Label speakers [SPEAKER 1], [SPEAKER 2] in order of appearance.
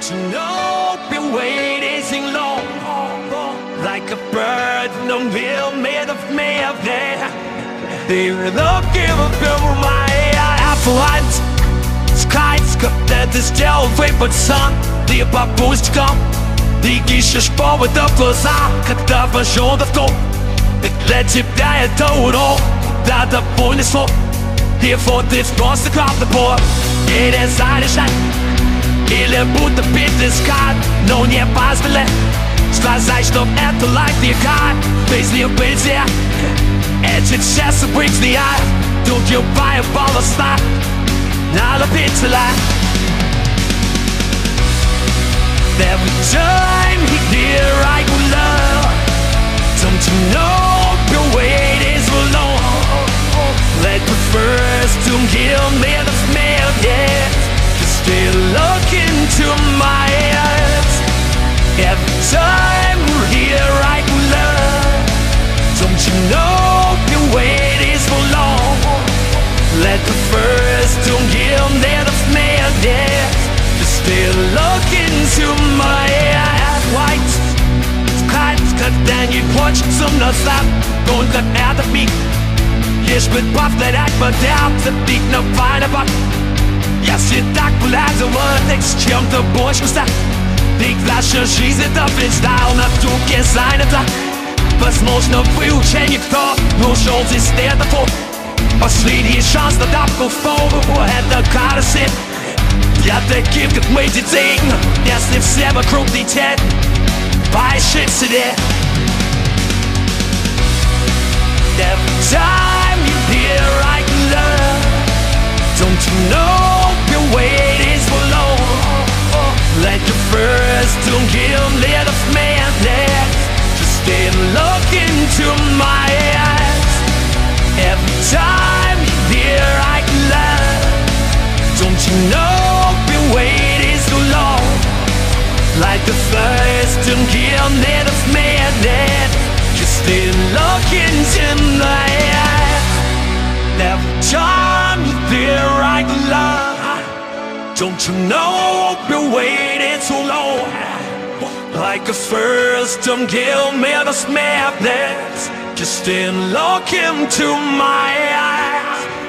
[SPEAKER 1] Don't you know, been waiting so long, like a bird, no bill made of melody. They're looking over my affluent skies, det är stjärnfri på sun. Det är bara pustkam. Det gick jag spåret upp för saker, där var sjön att gå. Det led till där jag tog då, där det vunnit så. Det får det språste kraften på. Det är det särskilt. Или будто битый скат, но не позволяй сказать, чтоб это like the God. Без любителя эти часы брызни я. Тут любая полоса на любителя. Every time you hear I go love, don't you know your wait is so long. Let the first to give me the smell, yeah. Still look into my eyes. Every time you're here I can love. Don't you know your wait is for long. Let the first don't give me the smell, yeah. Just still look into my eyes. White skies, когда не хочется назад. Только это миг. Лишь бы повторять подался пик на файнабак. Если так поляризован, с чем-то большим стать. Ведь наша жизнь это фристайл на дуге занята. Возможно, вы уже никто, но ушел здесь светофор. Последний шанс на давку в пол, это карусель. Для таких, как мы, детей, если все вокруг летят, поищи в себе. Every time you hear I love, don't you know your wait is for long. Let your first don't give let of madness. Just stay and look into my eyes. Every time you hear I love, don't you know your wait is so long. Like the first don't give let of madness. Just stay and look into my eyes. Every time you hear I love, don't you know you're waiting so long. Like a first don't give me the madness. Just in look into my eyes.